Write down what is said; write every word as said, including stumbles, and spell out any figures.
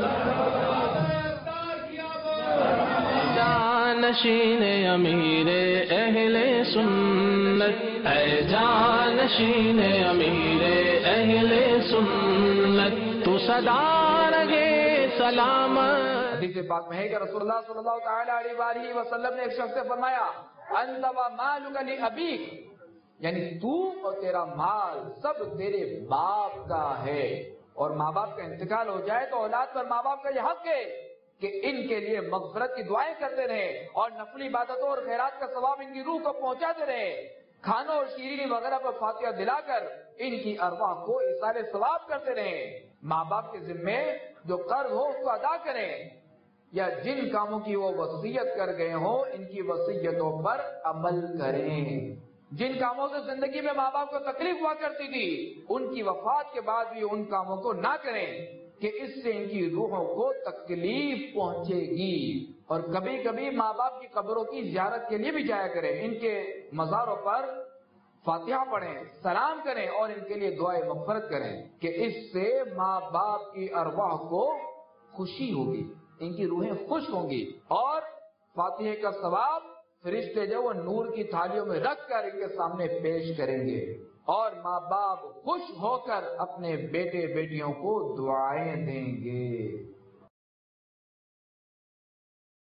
جانشین امیر اہل سنت، اے جانشین امیر اہل سنت، تو صدا رہے سلامت۔ حدیث پاک میں ہے کہ رسول اللہ صلی اللہ تعالی علیہ وآلہ وسلم نے ایک شخص سے فرمایا انت و مالک لابیک، یعنی تو اور تیرا مال سب تیرے باپ کا ہے، اور ماں باپ کا انتقال ہو جائے تو اولاد پر ماں باپ کا یہ حق ہے کہ ان کے لیے مغفرت کی دعائیں کرتے رہے اور نفلی عبادتوں اور خیرات کا ثواب ان کی روح کو پہنچاتے رہے، کھانوں اور شیرینی وغیرہ پر فاتحہ دلا کر ان کی ارواح کو ایصال ثواب کرتے رہے، ماں باپ کے ذمے جو قرض ہو اس کو ادا کریں، یا جن کاموں کی وہ وصیت کر گئے ہوں ان کی وصیتوں پر عمل کریں، جن کاموں سے زندگی میں ماں باپ کو تکلیف ہوا کرتی تھی ان کی وفات کے بعد بھی ان کاموں کو نہ کریں کہ اس سے ان کی روحوں کو تکلیف پہنچے گی، اور کبھی کبھی ماں باپ کی قبروں کی زیارت کے لیے بھی جایا کریں، ان کے مزاروں پر فاتحہ پڑھیں، سلام کریں اور ان کے لیے دعائیں مغفرت کریں کہ اس سے ماں باپ کی ارواح کو خوشی ہوگی، ان کی روحیں خوش ہوں گی، اور فاتحہ کا ثواب فرشتے جو وہ نور کی تھالیوں میں رکھ کر ان کے سامنے پیش کریں گے، اور ماں باپ خوش ہو کر اپنے بیٹے بیٹیوں کو دعائیں دیں گے۔